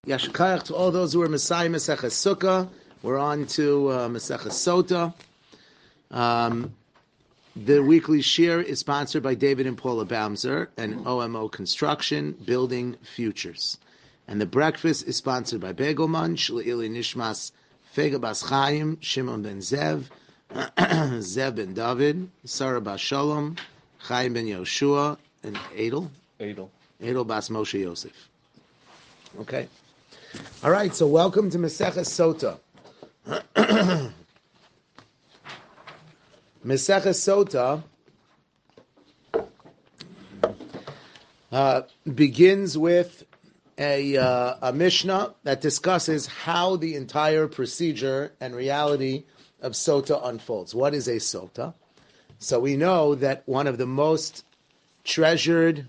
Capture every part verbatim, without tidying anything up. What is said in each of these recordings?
Yashikayach to all those who are Messiah Maseches Sukkah. We're on to uh, Maseches Sota. Um, the weekly shir is sponsored by David and Paula Baumzer and O M O Construction, Building Futures. And the breakfast is sponsored by Begelman, Shleili Nishmas, Fega Bas Chaim, Shimon ben Zev, Zev ben David, Sarah Bas Shalom, Chaim ben Yoshua, and Adel. Adel. Adel Bas Moshe Yosef. Okay. All right, so welcome to Maseches Sota. Maseches Sota uh, begins with a, uh, a Mishnah that discusses how the entire procedure and reality of Sota unfolds. What is a Sota? So we know that one of the most treasured,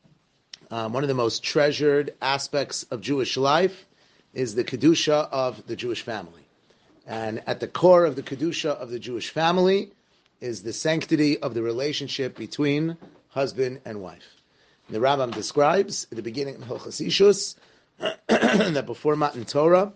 um, one of the most treasured aspects of Jewish life is the Kedusha of the Jewish family. And at the core of the Kedusha of the Jewish family is the sanctity of the relationship between husband and wife. And the Rambam describes at the beginning of Hilchos Ishus that before Matan Torah,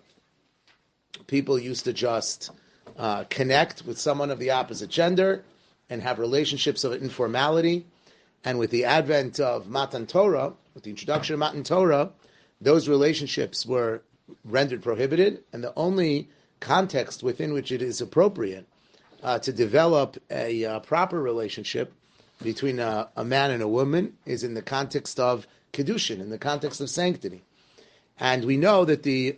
people used to just uh, connect with someone of the opposite gender and have relationships of informality. And with the advent of Matan Torah, with the introduction of Matan Torah, those relationships were rendered prohibited, and the only context within which it is appropriate uh, to develop a uh, proper relationship between a, a man and a woman is in the context of kedushin, in the context of sanctity. And we know that the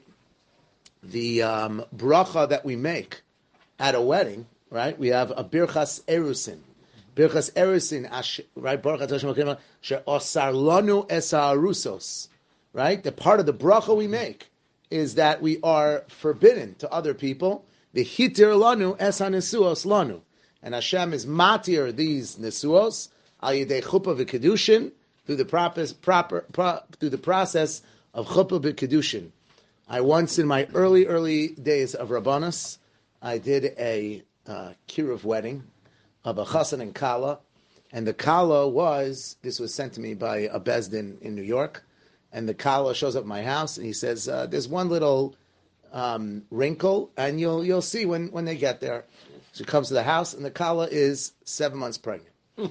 the um, bracha that we make at a wedding, right? We have a birchas erusin, birchas erusin, right? Baruch Hashem Elokeinu she'osar lanu es ha'arusos, right? The part of the bracha we make is that we are forbidden to other people. The hitir lanu es hanesuos lanu, and Hashem is matir these nesuos al yedei chuppah v'kedushin through the proper, proper pro, through the process of chuppah v'kedushin. I once, in my early early days of Rabbanos, I did a uh, kiruv wedding of a chassan and kala, and the kala was this was sent to me by a bezdin in New York. And the kala shows up at my house, and he says, uh, "There's one little um, wrinkle, and you'll you'll see when, when they get there." She comes to the house, and the kala is seven months pregnant.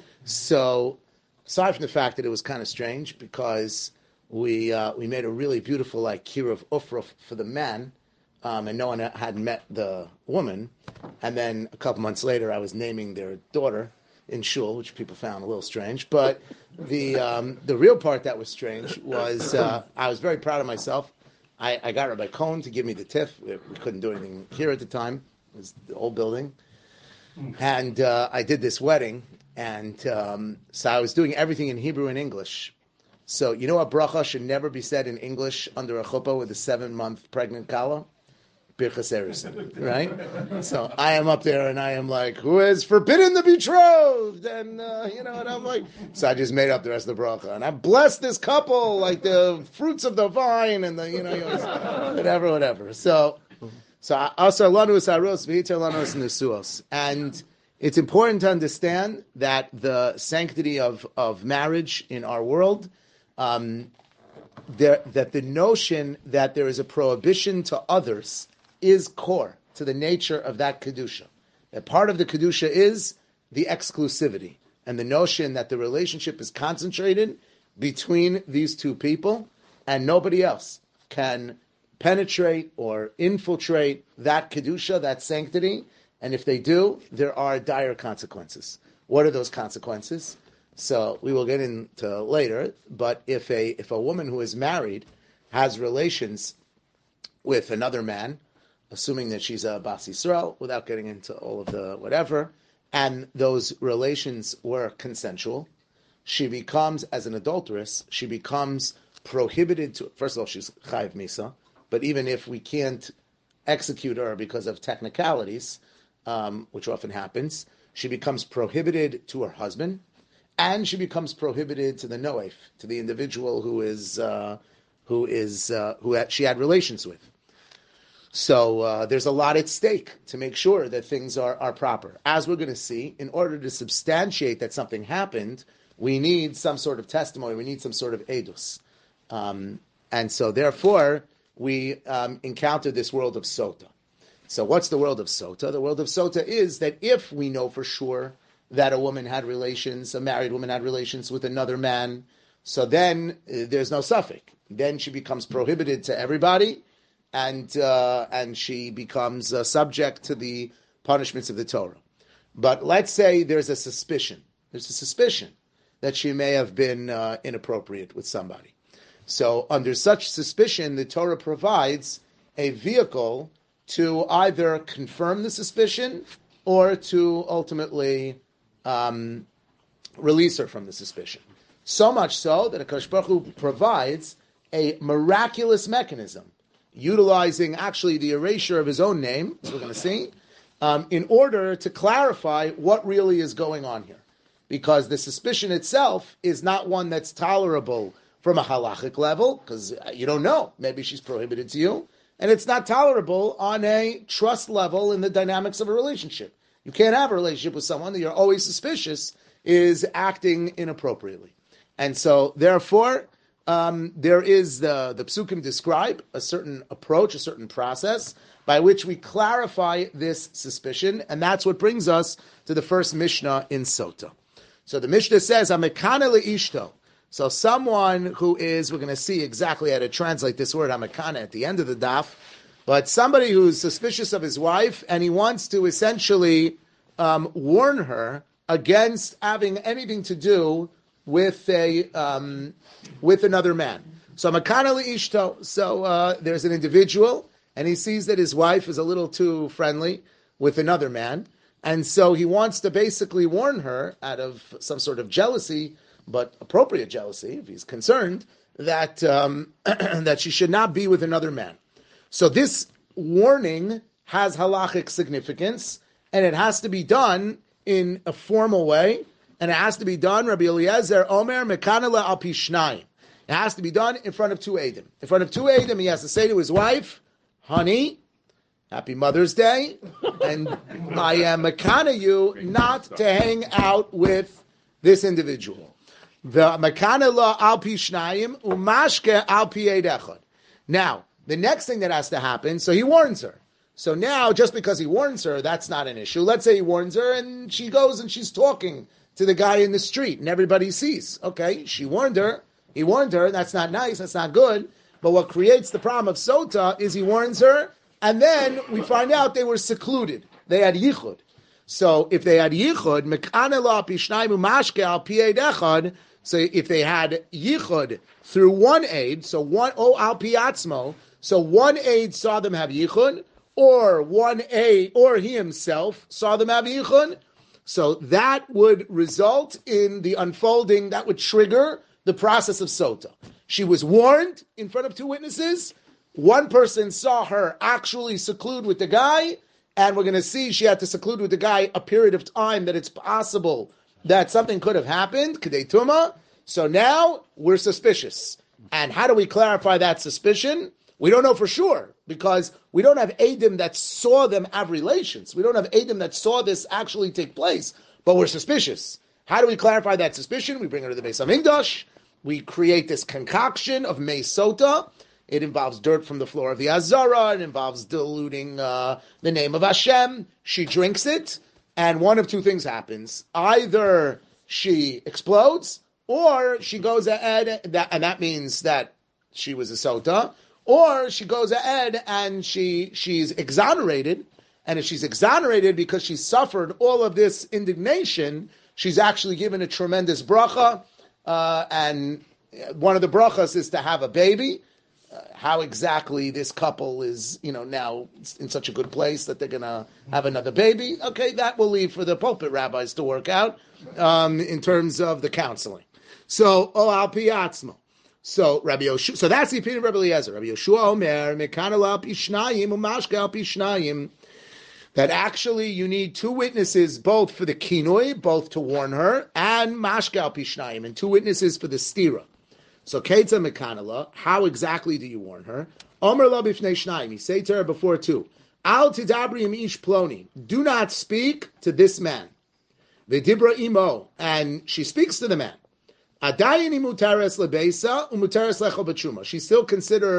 So, aside from the fact that it was kind of strange, because we uh, we made a really beautiful like kiruv ufra for the man, um, and no one had met the woman. And then a couple months later, I was naming their daughter in shul, which people found a little strange. But the um, the real part that was strange was uh, I was very proud of myself. I, I got Rabbi Cohen to give me the tiff. We, we couldn't do anything here at the time. It was the old building. And uh, I did this wedding. And um, so I was doing everything in Hebrew and English. So you know what bracha should never be said in English under a chuppah with a seven-month pregnant kala? Birchas Erusin, right? So I am up there and I am like, who is forbidden the betrothed? And, uh, you know, and I'm like, so I just made up the rest of the bracha. And I blessed this couple like the fruits of the vine and the, you know, whatever, whatever. So, so Asar lanu es haros v'hitar lanu es nesuos. And it's important to understand that the sanctity of, of marriage in our world, um, there, that the notion that there is a prohibition to others is core to the nature of that Kedusha. That part of the Kedusha is the exclusivity and the notion that the relationship is concentrated between these two people and nobody else can penetrate or infiltrate that Kedusha, that sanctity, and if they do, there are dire consequences. What are those consequences? So we will get into later, but if a if a woman who is married has relations with another man, assuming that she's a Bas Yisrael, without getting into all of the whatever, and those relations were consensual, she becomes, as an adulteress, she becomes prohibited to, first of all, she's Chayiv Misa, but even if we can't execute her because of technicalities, um, which often happens, she becomes prohibited to her husband, and she becomes prohibited to the Noef, to the individual who is, uh, who is, uh, who had, she had relations with. So uh, there's a lot at stake to make sure that things are, are proper. As we're going to see, in order to substantiate that something happened, we need some sort of testimony. We need some sort of edus. Um, and so therefore, we um, encounter this world of sota. So what's the world of sota? The world of sota is that if we know for sure that a woman had relations, a married woman had relations with another man, so then uh, there's no suffix. Then she becomes prohibited to everybody, and uh, and she becomes uh, subject to the punishments of the Torah. But let's say there's a suspicion. There's a suspicion that she may have been uh, inappropriate with somebody. So under such suspicion, the Torah provides a vehicle to either confirm the suspicion or to ultimately um, release her from the suspicion. So much so that HaKadosh Baruch Hu provides a miraculous mechanism, utilizing actually the erasure of his own name, as we're going to see, um, in order to clarify what really is going on here. Because the suspicion itself is not one that's tolerable from a halachic level, because you don't know. Maybe she's prohibited to you. And it's not tolerable on a trust level in the dynamics of a relationship. You can't have a relationship with someone that you're always suspicious is acting inappropriately. And so, therefore, um, there is the, the psukim describe a certain approach, a certain process by which we clarify this suspicion, and that's what brings us to the first Mishnah in Sota. So the Mishnah says, Hamekana le'ishto. So someone who is, we're going to see exactly how to translate this word, Hamekana, at the end of the daf, but somebody who's suspicious of his wife, and he wants to essentially um, warn her against having anything to do with a um, with another man. So Hamekana le'ishto. So uh, there's an individual, and he sees that his wife is a little too friendly with another man, and so he wants to basically warn her out of some sort of jealousy, but appropriate jealousy, if he's concerned, that um, that she should not be with another man. So this warning has halachic significance, and it has to be done in a formal way, and it has to be done, Rabbi Eliezer Omer, Mekanela al pi shnayim. It has to be done in front of two Eidim. In front of two Eidim, he has to say to his wife, honey, happy Mother's Day, and I am mekana you not to hang out with this individual. The mekana la al pi shnayim umashke al pi eid echad. Now, the next thing that has to happen, so he warns her. So now, just because he warns her, that's not an issue. Let's say he warns her, and she goes and she's talking to the guy in the street, and everybody sees. Okay, she warned her, he warned her, that's not nice, that's not good. But what creates the problem of Sota is he warns her, and then we find out they were secluded. They had yichud. So if they had yichud, mekane la pi shnayim umashke al pi eid echad. So if they had yichud through one aid, so one o al pi atzmo, so one aid saw them have yichud, or one aid, or he himself saw them have yichud. So that would result in the unfolding. That would trigger the process of Sota. She was warned in front of two witnesses. One person saw her actually seclude with the guy, and we're going to see she had to seclude with the guy a period of time that it's possible that something could have happened, Kedei Tuma. So now we're suspicious. And how do we clarify that suspicion? We don't know for sure, because we don't have Eidim that saw them have relations. We don't have Eidim that saw this actually take place, but we're suspicious. How do we clarify that suspicion? We bring her to the Beis HaMikdash. We create this concoction of Mei Sota. It involves dirt from the floor of the Azara. It involves diluting uh, the name of Hashem. She drinks it, and one of two things happens. Either she explodes, or she goes ahead, that, and that means that she was a Sota, or she goes ahead and she she's exonerated, and if she's exonerated because she suffered all of this indignation, she's actually given a tremendous bracha, uh, and one of the brachas is to have a baby. Uh, how exactly this couple is, you know, now in such a good place that they're going to have another baby, okay, that will leave for the pulpit rabbis to work out um, in terms of the counseling. So, o al pi atzmo. So, Rabbi Yoshua, so that's the opinion of Rabbi Eliezer. Rabbi Yoshua Omer, mekana al pi shnayim, umashke al pi shnayim, that actually you need two witnesses, both for the kinoi, both to warn her, and mashke al pi shnayim, and two witnesses for the stira. So, Keitza Mekanala, how exactly do you warn her? Omer la bifnei shnayim, you say to her before two, Al tidabri im ish ploni, do not speak to this man. V'dibra imo, and she speaks to the man. Adayini muteres lebeisa, umuteres lecho b'truma. She's still considered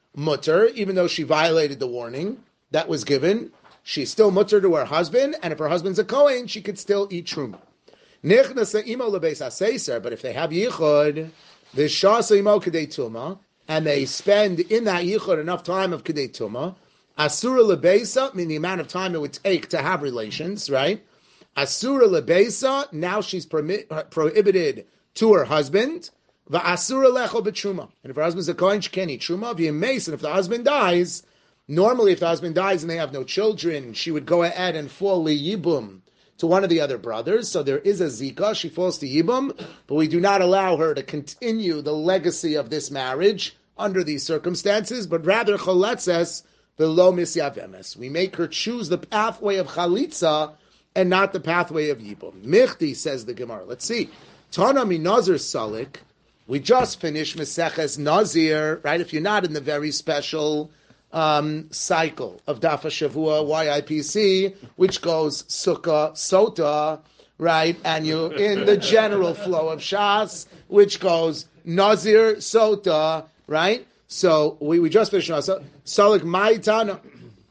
mutter, even though she violated the warning that was given. She's still mutter to her husband, and if her husband's a Kohen, she could still eat truma. Nichnasa imo lebeis haseser, but if they have yichud, the shasa imo kedei tuma, and they spend in that yichud enough time of kedei tuma, asura lebeisa, meaning the amount of time it would take to have relations, right? Asura lebeisa, now she's permit, prohibited to her husband. Va'asura lecho b'truma, and if her husband's a Kohen, she can't eat truma. V'yemes, and if the husband dies, normally if the husband dies and they have no children, she would go ahead and fall liyibum to one of the other brothers. So there is a zika, she falls to yibum, but we do not allow her to continue the legacy of this marriage under these circumstances, but rather choletzes v'lo misyavemes. We make her choose the pathway of chalitza and not the pathway of yibum. Michti, says the Gemara. Let's see. Tana mi nazir salik. We just finished Meseches Nazir, right? If you're not in the very special um, cycle of Daf Shavua Y I P C, which goes Sukkah Sota, right? And you're in the general flow of Shas, which goes Nazir Sota, right? So we, we just finished Nazir. Salik Maitana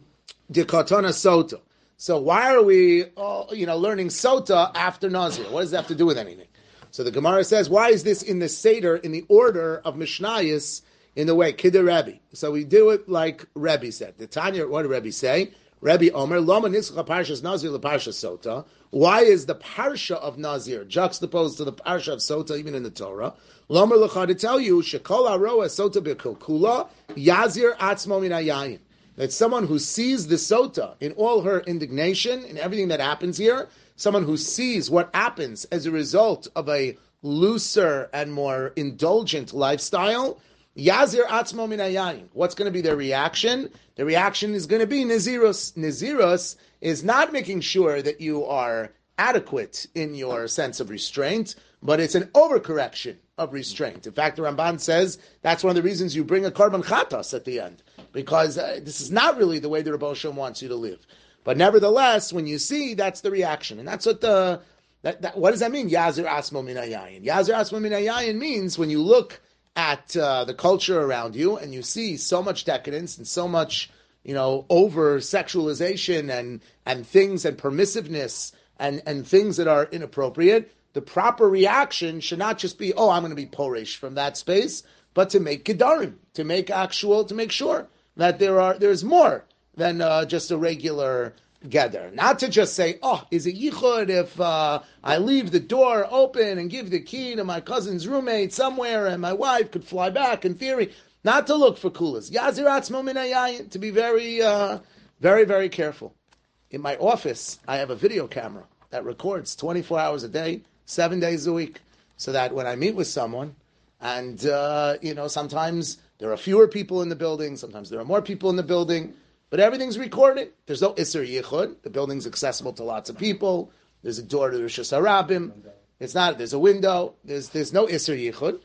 Dikatana Sota. So why are we, uh, you know, learning Sota after Nazir? What does that have to do with anything? So the Gemara says, why is this in the Seder, in the order of Mishnayos, in the way, Kidder Rebbe? So we do it like Rebbe said. The Tanya, what did Rebbe say? Rebbe Omer, Loma Nitzcha Parshas Nazir LeParsha Sota. Why is the Parsha of Nazir juxtaposed to the Parsha of Sota, even in the Torah? Loma Lecha, to tell you, Shekol Aroa Sota B'Kilkula, Yazir Atzmo Min HaYayin. That someone who sees the Sota in all her indignation, in everything that happens here, someone who sees what happens as a result of a looser and more indulgent lifestyle, Yazir Atzmo Min HaYayin. What's going to be their reaction? The reaction is going to be Nazirus. Nazirus is not making sure that you are adequate in your sense of restraint, but it's an overcorrection of restraint. In fact, the Ramban says that's one of the reasons you bring a Korban Chatas at the end, because uh, this is not really the way the Rebbe Shem wants you to live. But nevertheless, when you see, that's the reaction. And that's what the, that, that, what does that mean? Yazir Asmo Min HaYayin. Yazir Asmo Min HaYayin means when you look at uh, the culture around you and you see so much decadence and so much, you know, over-sexualization and, and things and permissiveness and, and things that are inappropriate, the proper reaction should not just be, oh, I'm going to be poresh from that space, but to make gedarim, to make actual, to make sure that there are there's more than uh, just a regular gather. Not to just say, oh, is it yichud if uh, I leave the door open and give the key to my cousin's roommate somewhere and my wife could fly back in theory. Not to look for kulas. Yazir atzmo min hayayin, to be very, uh, very, very careful. In my office, I have a video camera that records twenty-four hours a day, seven days a week, so that when I meet with someone, and, uh, you know, sometimes there are fewer people in the building, sometimes there are more people in the building, but everything's recorded. There's no Isser Yichud. The building's accessible to lots of people. There's a door to the Rishus HaRabim. It's not, there's a window. There's there's no Isser Yichud.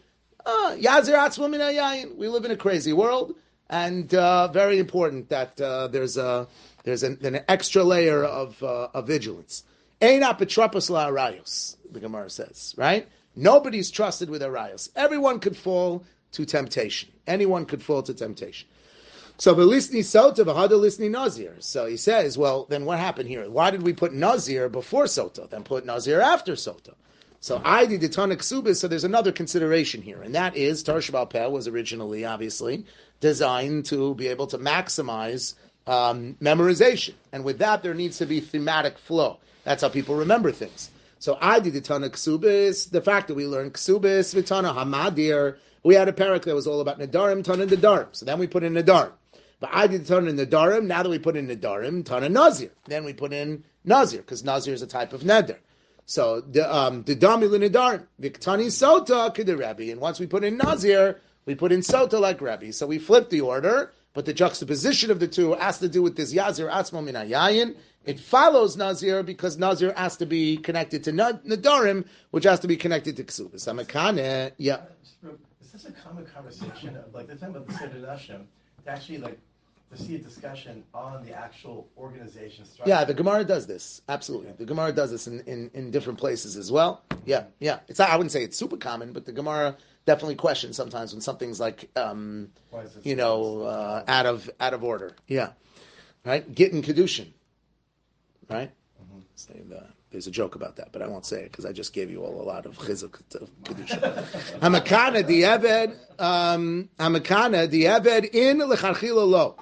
Yazir Atzmo Min HaYayin. We live in a crazy world, and uh, very important that uh, there's a there's an, an extra layer of, uh, of vigilance. Ein apetropos la'arayos, the Gemara says, right? Nobody's trusted with arayos. Everyone could fall to temptation. Anyone could fall to temptation. So v'lisni sota v'hada lisni nazir. So he says, well, then what happened here? Why did we put nazir before sota, then put nazir after sota? So I did the tonic subis. So there's another consideration here, and that is Torah Sheba'al Peh was originally, obviously, designed to be able to maximize um, memorization, and with that there needs to be thematic flow. That's how people remember things. So I did the Tana Ksubis, the fact that we learned Ksubis, Vitana Hamadir, we had a parak that was all about Nadarim, Tana Nadarim. So then we put in Nadarim. But I did Tana Nadarim, now that we put in Nadarim, Tana Nazir. Then we put in Nazir, because Nazir is a type of Nadar. So the um the Dami Nadarim, Viktani Sota Kid Rabbi. And once we put in Nazir, we put in Sota like Rabbi. So we flipped the order, but the juxtaposition of the two has to do with this Yazir Atzmo Min HaYayin. It follows Nazir because Nazir has to be connected to Nadarim, which has to be connected to Ksubis. Amakane, yeah. Is this a common conversation of, like, the time of the Seder Hashem, to actually, like, to see a discussion on the actual organization structure. Yeah, the Gemara does this. Absolutely. Okay. The Gemara does this in, in, in different places as well. Yeah, yeah. It's not, I wouldn't say it's super common, but the Gemara definitely questions sometimes when something's like, um, you know, uh, out of out of order. Yeah. Right? Gittin Kedushin. Right? Mm-hmm. Say the, there's a joke about that, but I won't say it because I just gave you all a lot of chizuk of Kedushin. Hamakana di'eved, um, Hamakana di'eved in lecharchila lo.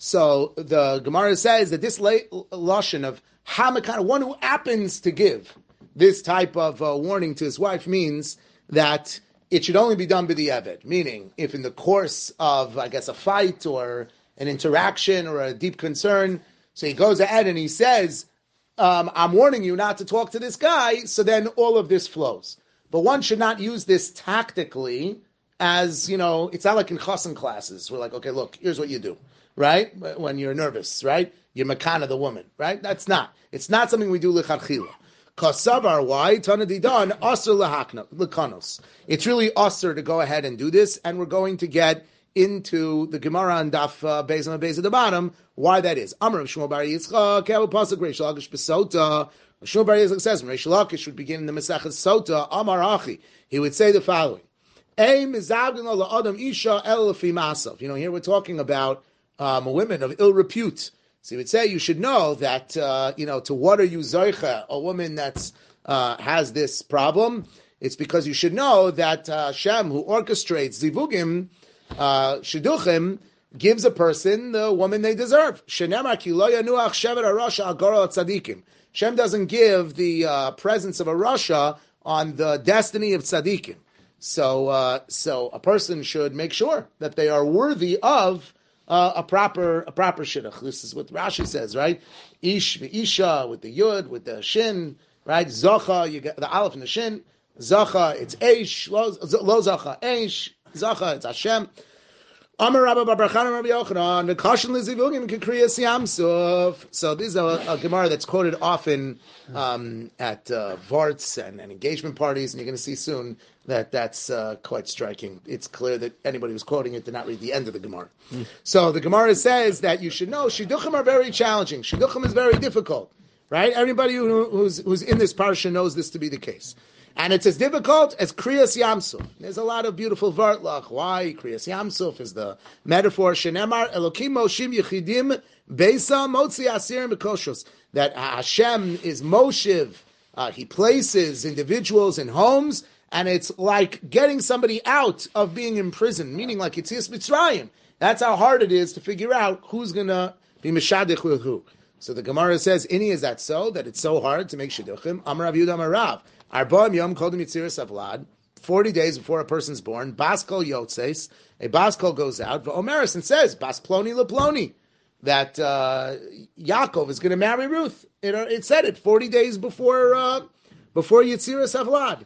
So the Gemara says that this lashon of hamakana, one who happens to give this type of uh, warning to his wife, means that it should only be done by the eved. Meaning, if in the course of, I guess, a fight or an interaction or a deep concern, so he goes ahead and he says, um, I'm warning you not to talk to this guy, so then all of this flows. But one should not use this tactically as, you know, it's not like in chassan classes. We're like, okay, look, here's what you do. Right? When you're nervous, right? You're makana the woman, right? That's not. It's not something we do lecharchila. Kasavar, why? Tanadidan, asr lahakna, lekanos. It's really asr to go ahead and do this, and we're going to get into the Gemara on Daf uh, Beis and Beis at the bottom, why that is. Amar of Shmuel Bar Yitzchak, Kevu Pasuk Reish Lakish Besota. Shmuel Bar Yitzchak says, Reish Lakish would begin in the Masechet Sota, Amar Achi. He would say the following. Ein mizavgin lo la'adam isha el lefi masav. You know, here we're talking about Um, women of ill repute. So he would say you should know that, uh, you know, to what are you zoicha, a woman that's uh, has this problem? It's because you should know that uh, Hashem, who orchestrates zivugim, uh, shidduchim, gives a person the woman they deserve. Shenemar ki lo yanuach shevet harasha al gora tzadikim. Hashem doesn't give the uh, presence of a rasha on the destiny of tzadikim. So, uh, so a person should make sure that they are worthy of Uh, a proper a proper shidduch. This is what Rashi says, right? Ish isha with the yud, with the shin, right? Zacha, you get the aleph and the shin. Zacha, it's eish. Lo, lo zacha, eish. Zacha, it's Hashem. Amar Rabba Barachan Rabbi Yochanan, the kashan lizivugim kekriyas yamsuf. So this is a, a Gemara that's quoted often um, at uh, varts and, and engagement parties, and you're going to see soon that that's uh, quite striking. It's clear that anybody who's quoting it did not read the end of the Gemara. Mm. So the Gemara says that you should know shidduchim are very challenging. Shidduchim is very difficult, right? Everybody who, who's who's in this parsha knows this to be the case. And it's as difficult as Kriyas Yamsuf. There's a lot of beautiful vartlach. Why? Kriyas Yamsuf is the metaphor. Shenemar Elokim Moshim Yechidim Beisa Motzi Asirim Bekoshos. That Hashem is Moshiv. Uh, he places individuals in homes, and it's like getting somebody out of being imprisoned, meaning like Yetzias Mitzrayim. That's how hard it is to figure out who's going to be Meshadich with who. So the Gemara says, Ini, is that so? That it's so hard to make Shidduchim? Amar Rav Yehuda Amar Rav. Arba'im Yom Kodim Yitziras Avlad. Forty days before a person's born, Baskol Yotzes, a Baskol goes out, V'omeris, and says, Bas Ploni LePloni, that uh, Yaakov is going to marry Ruth. It, it said it forty days before uh, before Yitziras Avlad.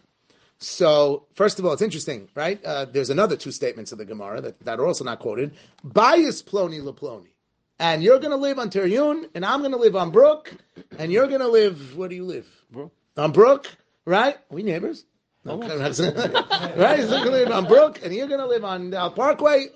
So, first of all, it's interesting, right? Uh, there's another two statements of the Gemara that, that are also not quoted. Bias Ploni LePloni. And you're going to live on Teryun, and I'm going to live on Brook, and you're going to live, where do you live? Brook. On Brook, right? Are we neighbors? No, right? He's going to live on Brook, and you're going to live on uh, Parkway.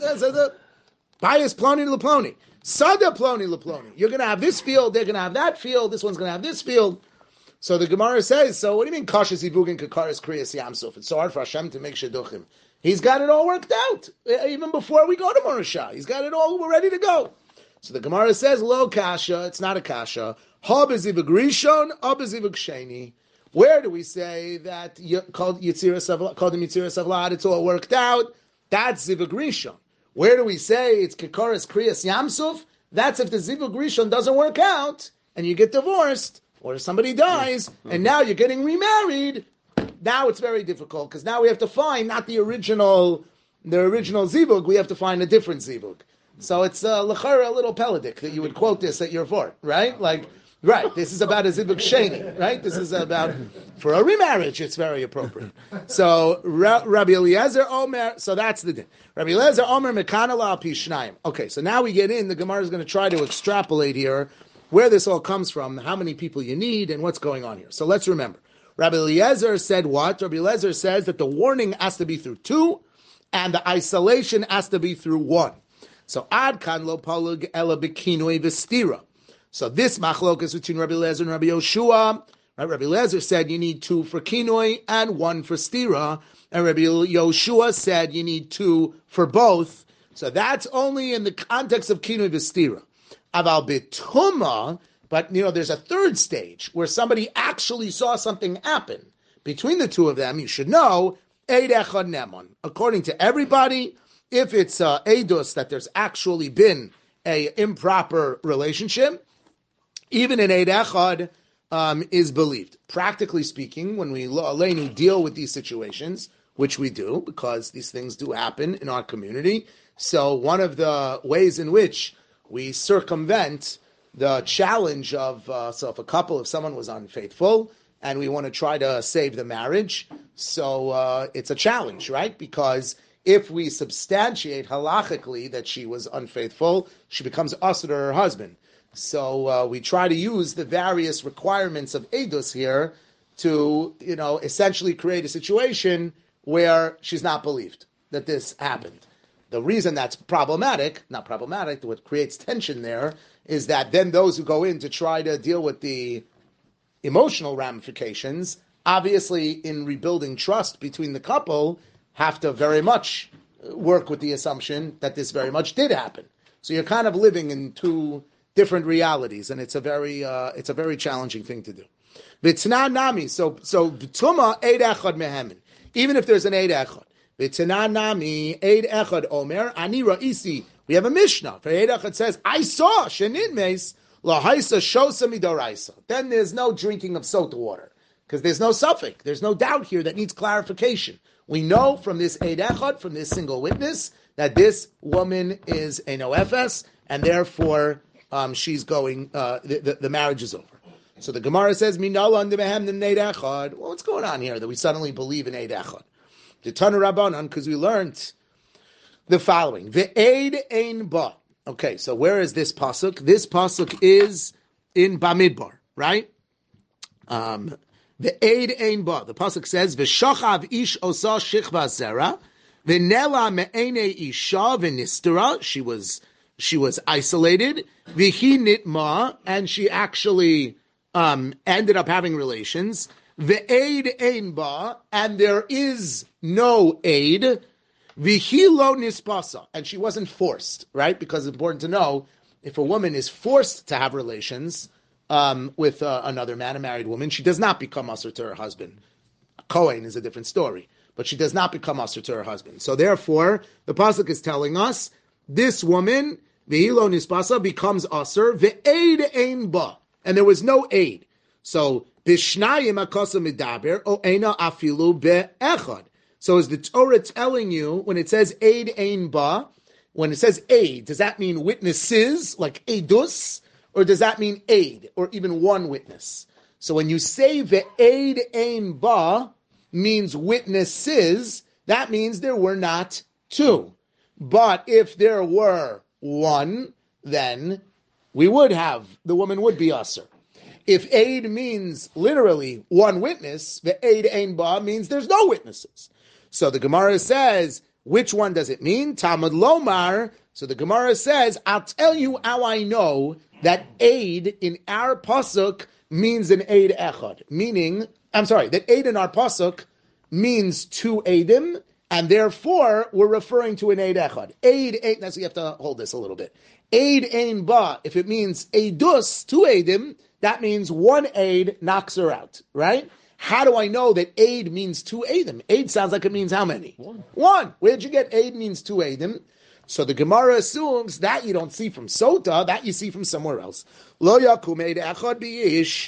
Bias Ploni LePloni. Sada Ploni LePloni. You're going to have this field, they're going to have that field, this one's going to have this field. So the Gemara says, so what do you mean Kashas Yibugin Kakaris Kriyas Yamsuf? It's so hard for Hashem to make Shidduchim. He's got it all worked out. Even before we go to Morashah. He's got it all, we're ready to go. So the Gemara says, Lo Kasha, it's not a Kasha. Ha bezivug rishon, ha bezivug sheni. Where do we say that called Yitziras Avlad, it's all worked out? That's zivug rishon. Where do we say it's Kekaris Kriyas Yamsuf? That's if the zivug rishon doesn't work out, and you get divorced, or somebody dies, and now you're getting remarried. Now it's very difficult, because now we have to find not the original, the original zivug, we have to find a different zivug. So it's uh, l'chara, a little pelodic that you would quote this at your fort, right? Like, right, this is about a zivug sheni, right? This is about, for a remarriage, it's very appropriate. So, Ra- Rabbi Eliezer Omer, so that's the din. Rabbi Eliezer Omer mekana la pi shnayim. Okay, so now we get in, the Gemara is going to try to extrapolate here where this all comes from, how many people you need, and what's going on here. So let's remember. Rabbi Eliezer said what? Rabbi Eliezer says that the warning has to be through two, and the isolation has to be through one. So ad kan lo palug ela bekinoi v'stira. So this machlokas between Rabbi Eliezer and Rabbi Yoshua. Right? Rabbi Eliezer said you need two for kinoi and one for stira, and Rabbi Yoshua said you need two for both. So that's only in the context of kinoi v'stira. Aval bituma, but you know there's a third stage where somebody actually saw something happen between the two of them. You should know eid echad nemon. According to everybody, if it's uh, edus that there's actually been a improper relationship, even in eid echad um, is believed. Practically speaking, when we aleinu deal with these situations, which we do because these things do happen in our community. So one of the ways in which we circumvent the challenge of uh, so if a couple, if someone was unfaithful, and we want to try to save the marriage, so uh, it's a challenge, right? Because if we substantiate halachically that she was unfaithful, she becomes usher to her husband. So uh, we try to use the various requirements of edus here to, you know, essentially create a situation where she's not believed that this happened. The reason that's problematic, not problematic, what creates tension there, is that then those who go in to try to deal with the emotional ramifications, obviously in rebuilding trust between the couple, have to very much work with the assumption that this very much did happen. So you're kind of living in two different realities, and it's a very uh, it's a very challenging thing to do. V'tana nami, so so b'tuma eid echad mehemen, even if there's an eid echad. V'tana nami eid echad omer ani ra'isi. We have a Mishnah. For eid echad says, I saw shenin meis lahaisa shosa midoraisa. Then there's no drinking of sota water because there's no suffix. There's no doubt here that needs clarification. We know from this eid echad, from this single witness, that this woman is a noefes, and therefore um, she's going. Uh, the, the, the marriage is over. So the Gemara says, "Minala under behem the eid echad." Well, what's going on here that we suddenly believe in eid echad? The Tana Rabbanan, because we learned the following: the eid ein ba. Okay, so where is this pasuk? This pasuk is in Bamidbar, right? Um, the eid ein ba. The pasuk says, "V'shachav ish osa shichva zera, v'nela me'ene isha v'nistera." She was she was isolated. V'hi nitma, and she actually um, ended up having relations. Ve'eid ein ba, and there is no aid. V'hi lo nispasa, and she wasn't forced, right? Because it's important to know, if a woman is forced to have relations um, with uh, another man, a married woman, she does not become usher to her husband. A Kohen is a different story, but she does not become usher to her husband. So therefore, the pasuk is telling us, this woman, v'hi lo nispasa, becomes usher, ve'eid ein ba, and there was no aid. So, Bishnayim akasa midaber o ena afilu be'echad. So is the Torah telling you, when it says aid ein ba, when it says aid, does that mean witnesses, like edus, or does that mean aid, or even one witness? So when you say ve'aid ein ba means witnesses, that means there were not two. But if there were one, then we would have, the woman would be usher. If aid means literally one witness, the aid ein ba means there's no witnesses. So the Gemara says, which one does it mean? Talmud Lomar. So the Gemara says, I'll tell you how I know that aid in our pasuk means an aid echad. Meaning, I'm sorry, that aid in our pasuk means two aidim, and therefore we're referring to an aid echad. Aid, aid, that's, you have to hold this a little bit. Aid ein ba, if it means aidus, two aidim, that means one aid knocks her out, right? How do I know that aid means two aidim? Aid sounds like it means how many? One. One. Where'd you get aid means two aidim? So the Gemara assumes that you don't see from Sota, that you see from somewhere else. Lo yakum eid echad b'ish.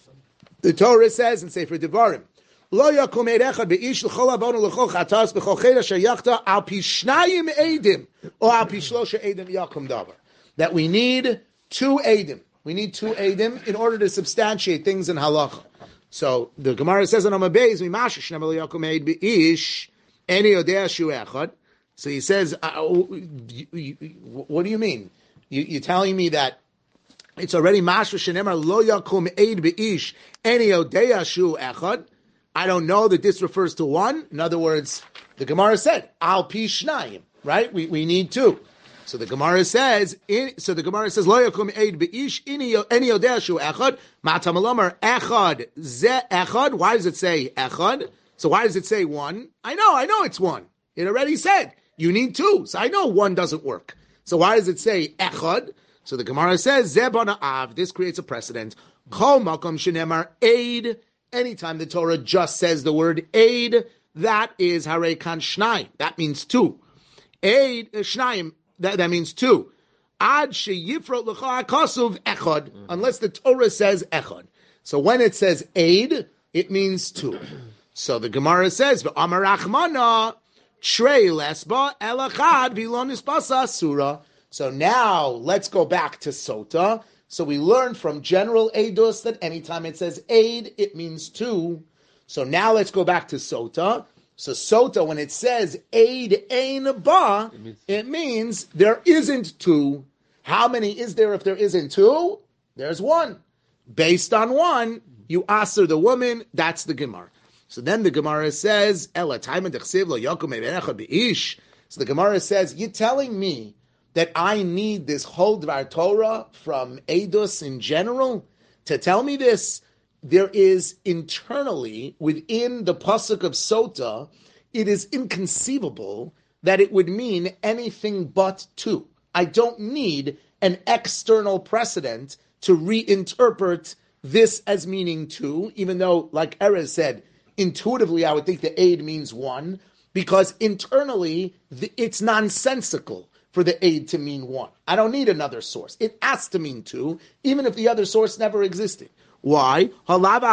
The Torah says in Sefer Devarim, Lo yakum eid echad b'ish l'chol avonu l'chol chatas b'chol cheda sheyachta al pi shnayim aidim or al pi shlosha aidim yakum davar. That we need two aidim. We need two eidim in order to substantiate things in halacha. So the Gemara says on Amabeis, "Mimashish nemal yakum eid beish any odea shu echad." So he says, uh, you, you, "What do you mean? You, you're telling me that it's already mashish shenemar lo yakum eid beish any odea shu echad? I don't know that this refers to one. In other words, the Gemara said al pi shnayim, right? We we need two." So the Gemara says, in, so the Gemara says, Lo yakum eid beish, any odeh shu echad, ma'atam alomar echad, ze echad. Why does it say echad? So why does it say one? I know, I know it's one. It already said, you need two. So I know one doesn't work. So why does it say echad? So the Gemara says, ze bana av, this creates a precedent. Kol makom shenemar eid, anytime the Torah just says the word eid, that is harei kan shnayim. That means two. Eid, shnayim, That, that means two. Ad sheyifrot l'cha kasuv echad, unless the Torah says echad. So when it says aid, it means two. So the Gemara says, "V'amar Rachmana trei lesba elachad v'lo nispasa asura." So now let's go back to Sota. So we learned from general edus that anytime it says aid, it means two. So now let's go back to Sota. So Sota, when it says aid ein ba, it means, it means there isn't two. How many is there if there isn't two? There's one. Based on one, you answer the woman. That's the Gemara. So then the Gemara says, Ela taima dechsiv lo yakum echad beish. So the Gemara says, you're telling me that I need this whole Dvar Torah from edus in general to tell me this? There is internally, within the pasuk of Sota, it is inconceivable that it would mean anything but two. I don't need an external precedent to reinterpret this as meaning two, even though, like Erez said, intuitively I would think the aid means one, because internally the, it's nonsensical for the aid to mean one. I don't need another source. It has to mean two, even if the other source never existed. Why? Because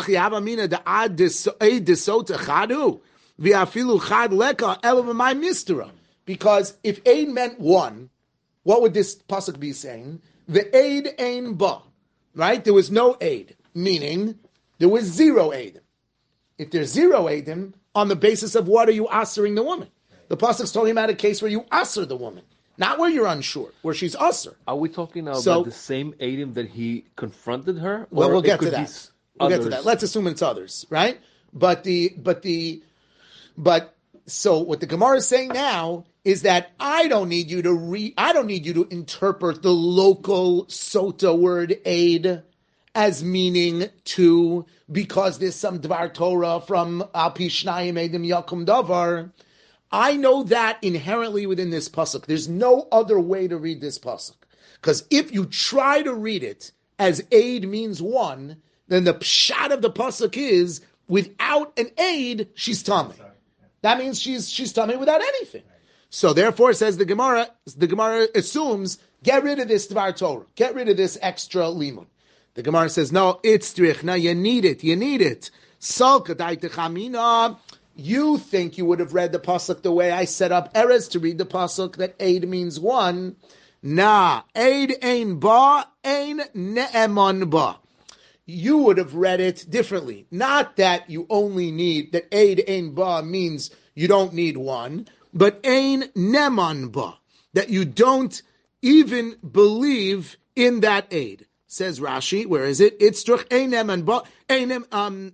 if aid meant one, what would this pasuk be saying? The aid ein ba, right? There was no aid, meaning there was zero aid. If there's zero aidim, on the basis of what are you answering the woman? The pasuk's talking about a case where you answer the woman. Not where you're unsure, where she's usher. Are we talking now so, about the same Adam that he confronted her? Well, we'll get to that. We'll get to that. Let's assume it's others, right? But the, but the, but so what the Gemara is saying now is that I don't need you to re, I don't need you to interpret the local Sota word aid as meaning two because there's some Dvar Torah from Al Pi Shnayim Eidim Yakum Davar. I know that inherently within this pasuk. There's no other way to read this pasuk. Because if you try to read it as aid means one, then the pshat of the pasuk is, without an aid, she's tummy. That means she's she's tummy without anything. So therefore, says the Gemara, the Gemara assumes, get rid of this Dvar Torah. Get rid of this extra limud. The Gemara says, no, it's drich. Now you need it. You need it. Salka daitechamina. You think you would have read the pasuk the way I set up Erez to read the pasuk that aid means one. Nah, aid ein ba, ein ne'eman ba. You would have read it differently. Not that you only need, that aid ein ba means you don't need one, but ein ne'eman ba, that you don't even believe in that aid. Says Rashi, where is it? It's druch ein ne'eman ba, ein um.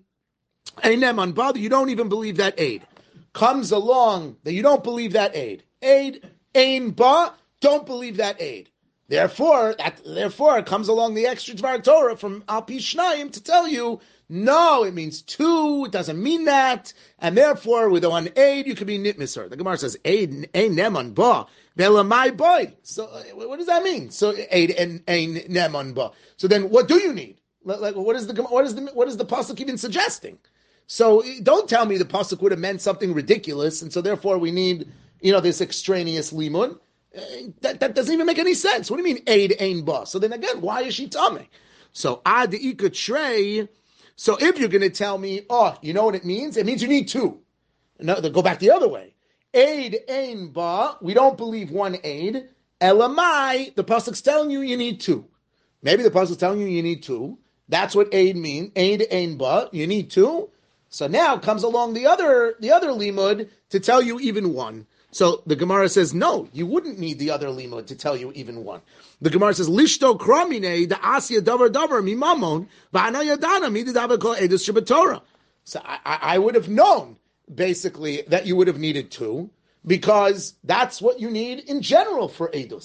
Einem bother, you don't even believe that aid. Comes along that you don't believe that aid. Aid, ein ba, don't believe that aid. Therefore, that, therefore, it comes along the extra Dvar Torah from Al Pi Shnayim to tell you, no, it means two, it doesn't mean that, and therefore, with one aid, you can be nitmiser. The Gemara says, aid, ein neman ba, ve'lamai boy. So, what does that mean? So, aid, ein neman ba. So then, what do you need? Like, what is the what is the what is the pasuk even suggesting? So don't tell me the pasuk would have meant something ridiculous, and so therefore we need, you know, this extraneous limun. That, that doesn't even make any sense. What do you mean aid ein ba? So then again, why is she tummy? So ad ika trey. So if you're going to tell me, oh, you know what it means? It means you need two. No, go back the other way. Aid ein ba. We don't believe one aid. Elamai. The pasuk's telling you you need two. Maybe the pasuk's telling you you need two. That's what aid means. Aid ein ba. You need two. So now comes along the other the other limud to tell you even one. So the Gemara says, no, you wouldn't need the other limud to tell you even one. The Gemara says, Lishto kramine da asya davar davar mi mamon va'ana yadana mi davar kol edus shebetorah. So I, I would have known basically that you would have needed two because that's what you need in general for edus.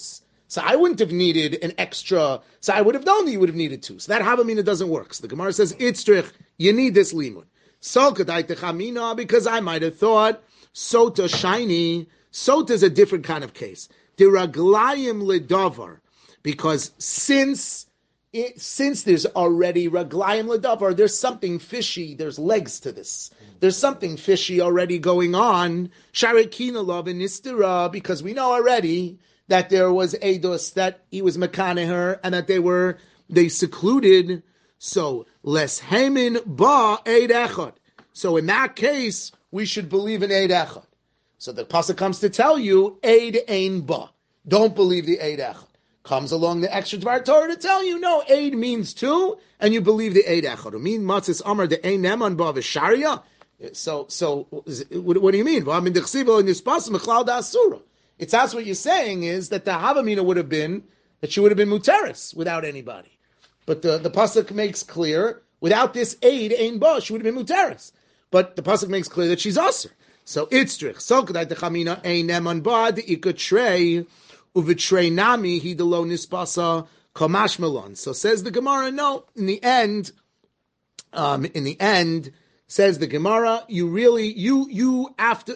So I wouldn't have needed an extra. So I would have known that you would have needed two. So that Havamina doesn't work. So the Gemara says, Itztrich, you need this limud. Salkadai techamina, because I might have thought sota shiny. Sota is a different kind of case. Diraglayim ledavar, because since it, since there's already raglayim ledavar, there's something fishy. There's legs to this. There's something fishy already going on. Sharekina love and nistira, because we know already that there was eidos, that he was mekaneher, and that they were they secluded. So les hemin ba eid echad. So in that case, we should believe in eid echad. So the pasuk comes to tell you eid ein ba. Don't believe the eid echad. Comes along the extra Dvar Torah to tell you no, eid means two, and you believe the eid echad. I mean matzis amar the ein neman ba v'sharia. So so what, what do you mean? Well, I mean the chsiva in this pasuk mechlal da asura. It's that's what you're saying is that the Havamina would have been, that she would have been muteris without anybody. But the, the Pasuk makes clear, without this aid, ein ba, she would have been muteris. But the Pasuk makes clear that she's usher. So Itzrich, so kadai techamina ein neman ba, the ikatrei, uvitrei nami, hidelo nispasa, kamash melon. So says the Gemara, no, in the end, um, in the end, says the Gemara, you really, you, you, after,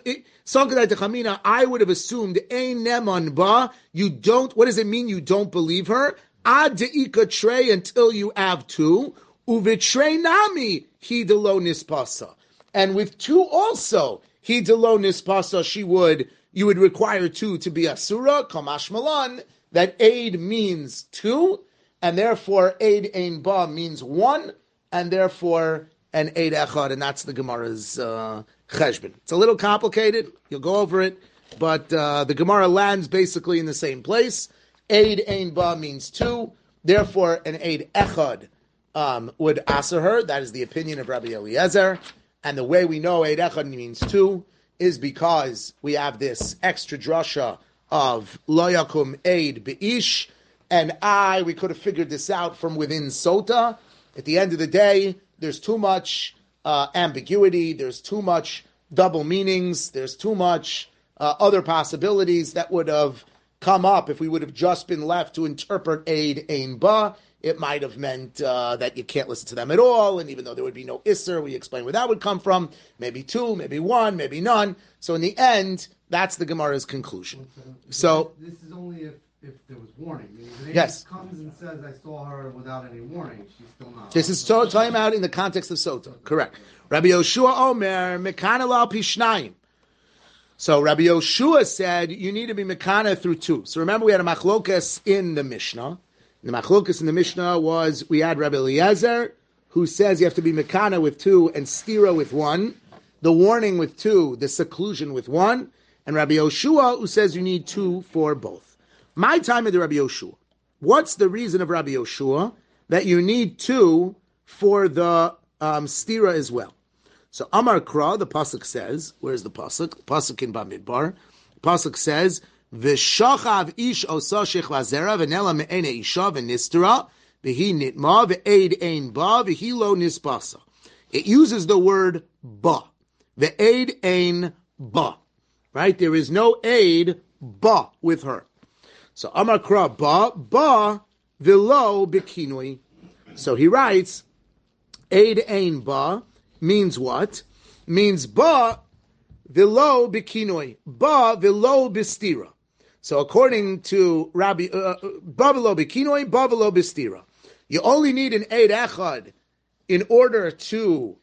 I would have assumed, ein neman ba, you don't, what does it mean you don't believe her? Ad de'ika trey, until you have two, uvitrei nami, he delo nispasa. And with two also, he delo nispasa, she would, you would require two to be asura, kamash malan, that aid means two, and therefore aid ein ba means one, and therefore and Eid Echad, and that's the Gemara's uh, cheshbon. It's a little complicated. You'll go over it, but uh, the Gemara lands basically in the same place. Eid Ein Ba means two. Therefore, an Eid Echad um, would answer her. That is the opinion of Rabbi Eliezer. And the way we know Eid Echad means two is because we have this extra drasha of Lo Yakum Eid Be'ish, and I, we could have figured this out from within Sota. At the end of the day, there's too much uh, ambiguity, there's too much double meanings, there's too much uh, other possibilities that would have come up if we would have just been left to interpret Eid Ein Ba. It might have meant uh, that you can't listen to them at all, and even though there would be no Isser, we explain where that would come from, maybe two, maybe one, maybe none. So in the end, that's the Gemara's conclusion. So this is only if if there was warning. I mean, if an yes. comes and says, I saw her without any warning, she's still not. This is to- talking about in the context of Sota. Correct. Rabbi Yoshua Omer, Mekana la Pishnayim. So Rabbi Yoshua said, you need to be Mekana through two. So remember, we had a machlokas in the Mishnah. The machlokas in the Mishnah was, we had Rabbi Eliezer, who says you have to be Mekana with two and Stira with one. The warning with two, the seclusion with one. And Rabbi Yoshua, who says you need two for both. My time of the Rabbi Yoshua. What's the reason of Rabbi Yoshua that you need two for the um, stira as well? So Amar Kra, the pasuk says, where's the pasuk? The pasuk in Bamidbar. The pasuk says, "V'shachav ish osa shechva zera v'nela me'ene isha v'nistera v'hi nitma v'eid ein ba v'hi lo nispasa." It uses the word ba. V'eid ein ba. Right? There is no aid ba with her. So Amar Kra ba ba v'lo bikinui. So he writes, Eid ein ba means what? Means ba v'lo bikinui. Ba v'lo bistira. So according to Rabbi, uh, ba v'lo bikinui, ba v'lo bistira. You only need an Eid echad in order to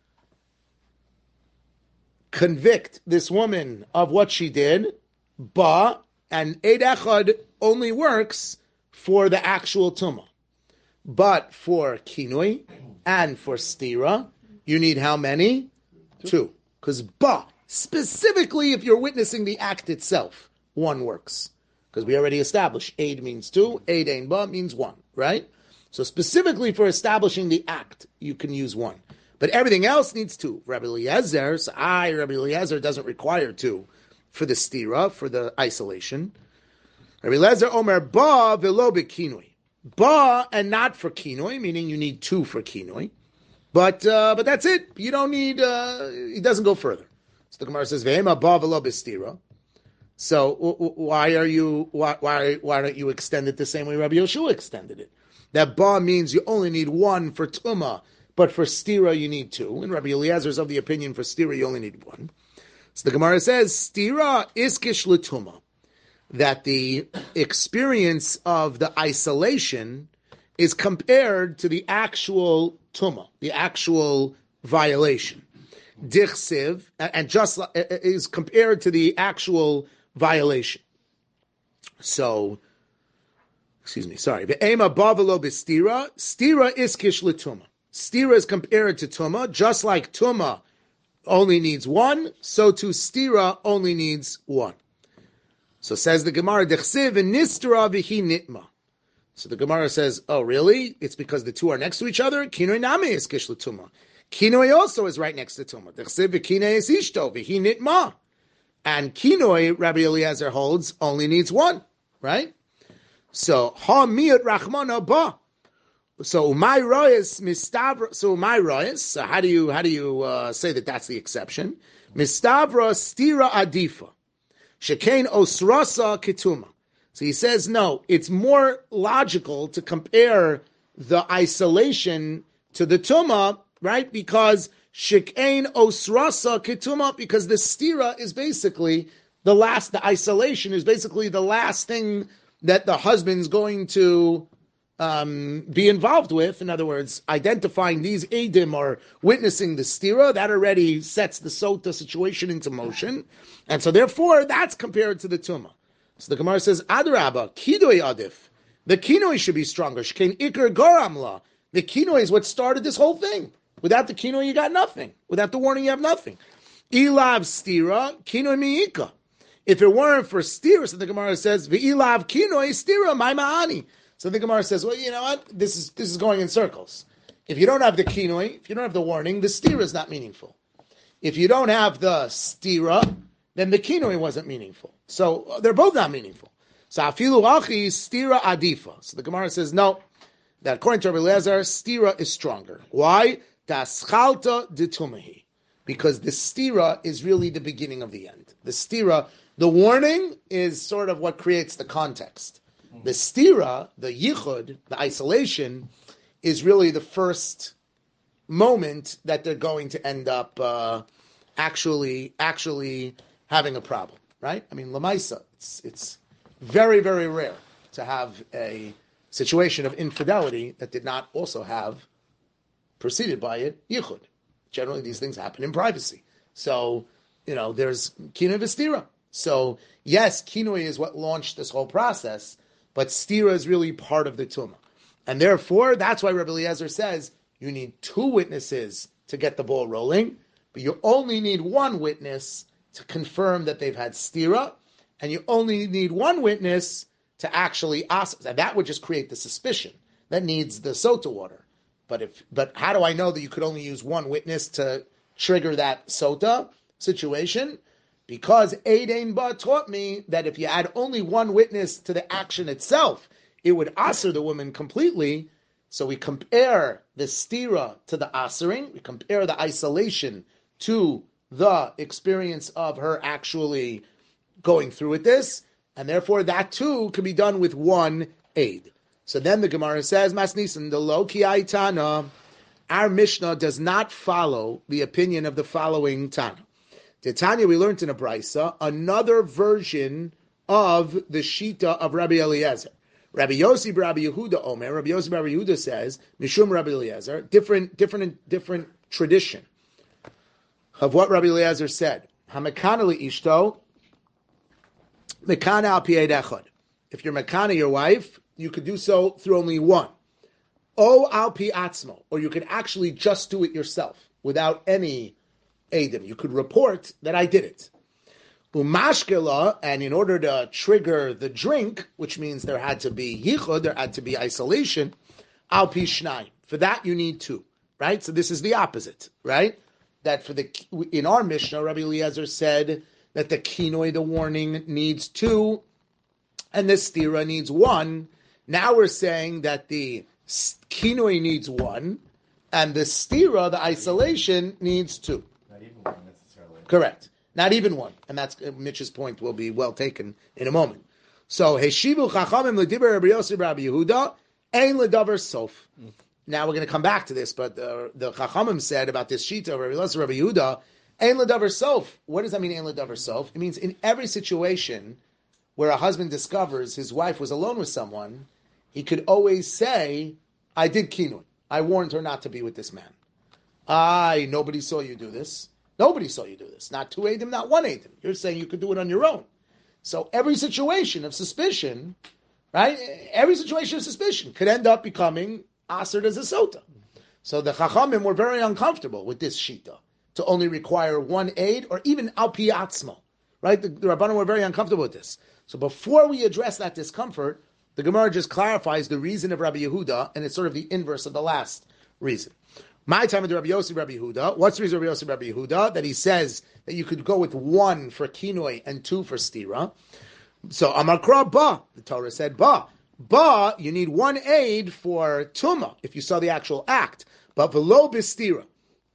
convict this woman of what she did. Ba, and Eid echad only works for the actual tumah. But for kinui and for stira, you need how many? Two. Because ba, specifically if you're witnessing the act itself, one works. Because we already established Eid means two, Eid ein ba means one, right? So specifically for establishing the act, you can use one. But everything else needs two. Rabbi Eliezer, so I, Rabbi Eliezer doesn't require two for the stira, for the isolation. Rabbi Eliezer Omer ba v'lo bekinui. Ba and not for kinui, meaning you need two for kinui. But uh, but that's it. You don't need, uh, it doesn't go further. So the Gemara says, V'ema ba v'lo bestira. So w- w- why are you why why why don't you extend it the same way Rabbi Yoshua extended it? That ba means you only need one for tuma, but for stira you need two. And Rabbi Eliezer is of the opinion for stira you only need one. So the Gemara says stira iskish l'tuma, that the experience of the isolation is compared to the actual tuma, the actual violation. Dichsiv, and just is compared to the actual violation. So, excuse me, sorry. Ve'ema bavalo b'stira, stira iskish l'tuma. Stira is compared to tuma, just like tuma only needs one, so too stira only needs one. So says the Gemara, dichsiv and nistira v'hi nitma. So the Gemara says, oh really? It's because the two are next to each other? Kinoi name iskish l'tuma. Kinoi also is right next to tuma. Dichsiv v'kinoi is ishto v'hi nitma. And kinoi, Rabbi Eliezer holds, only needs one, right? So, ha miyat rachmana ba. So, umay royas mistavra. So, umay royas. So, how do you how do you uh, say that that's the exception? Mistavra stira adifa. Shekain osrasa ketuma. So he says no. It's more logical to compare the isolation to the tuma, right? Because Shikain osrasa ketuma, because the stira is basically the last, the isolation is basically the last thing that the husband's going to um, be involved with. In other words, identifying these edim or witnessing the stira, that already sets the sota situation into motion. And so therefore, that's compared to the tuma. So the Gemara says, Adarabba, kidoi adif. The kinoi should be stronger. Shikain ikar garamla. The kinoi is what started this whole thing. Without the kinoi, you got nothing. Without the warning, you have nothing. Ilav stira, kinoi miika. If it weren't for stira, so the Gemara says, V'ilav kinoi stira, my ma'ani. So the Gemara says, well, you know what? This is this is going in circles. If you don't have the kinoi, if you don't have the warning, the stira is not meaningful. If you don't have the stira, then the kinoi wasn't meaningful. So uh, they're both not meaningful. So afilu achi stira adifa. So the Gemara says, no, that according to Rabbi Eliezer, stira is stronger. Why? Taschalta ditumahi. Because the stira is really the beginning of the end. The stira, the warning, is sort of what creates the context. The stira, the yichud, the isolation, is really the first moment that they're going to end up uh, actually actually having a problem, right? I mean, lamaisa, it's it's very, very rare to have a situation of infidelity that did not also have, preceded by it, yichud. Generally, these things happen in privacy. So, you know, there's kinoi v'stira. So, yes, kinoi is what launched this whole process, but stira is really part of the tumah. And therefore, that's why Rabbi Eliezer says you need two witnesses to get the ball rolling, but you only need one witness to confirm that they've had stira, and you only need one witness to actually ask. And that would just create the suspicion. That needs the sota water. But if, but how do I know that you could only use one witness to trigger that sota situation? Because Eidein Ba taught me that if you add only one witness to the action itself, it would aser the woman completely. So we compare the stira to the asering, we compare the isolation to the experience of her actually going through with this, and therefore that too can be done with one aid. So then the Gemara says, Masnisan, the lo ki aitana, our Mishnah does not follow the opinion of the following Tana. The Tanya, we learned in a Brisa, another version of the Shita of Rabbi Eliezer. Rabbi Yossi Rabbi Yehuda Omer, Rabbi Yossi Rabbi Yehuda says, Mishum Rabbi Eliezer, different, different, different tradition of what Rabbi Eliezer said. Hamakana li ishto, mekana al pied echad. If you're mekana your wife, you could do so through only one. O al pi atzmo, or you could actually just do it yourself without any Adam. You could report that I did it. Umashkela, and in order to trigger the drink, which means there had to be yichud, there had to be isolation, al pi shnayim. For that you need two, right? So this is the opposite, right? That for the in our Mishnah, Rabbi Eliezer said that the kinoi, the warning, needs two, and the stira needs one. Now we're saying that the kinoi needs one, and the stira, the isolation, needs two. Not even one necessarily. Correct. Not even one. And that's uh, Mitch's point will be well taken in a moment. So, Heshivu Chachamim L'diber Rabbi Yossi Rabbi Yehuda, Ein L'davar Sof. Now we're going to come back to this, but the, the Chachamim said about this Shita, Rabbi Yossi Rabbi Yehuda, Ein L'davar Sof. What does that mean, Ein L'davar Sof? It means in every situation where a husband discovers his wife was alone with someone, he could always say, I did kinui. I warned her not to be with this man. I, nobody saw you do this. Nobody saw you do this. Not two Adim, not one Adim. You're saying you could do it on your own. So every situation of suspicion, right? Every situation of suspicion could end up becoming Asr as a Sota. So the Chachamim were very uncomfortable with this Shita, to only require one aid, or even Al Pi Atzmo, right? The, the Rabbanim were very uncomfortable with this. So before we address that discomfort, the Gemara just clarifies the reason of Rabbi Yehuda, and it's sort of the inverse of the last reason. My time with Rabbi Yossi Rabbi Yehuda. What's the reason of Rabbi Yossi Rabbi Yehuda? That he says that you could go with one for kinoi and two for stira. So Amar Kra Ba, the Torah said Ba. Ba, you need one aid for Tuma, if you saw the actual act, but below bistira.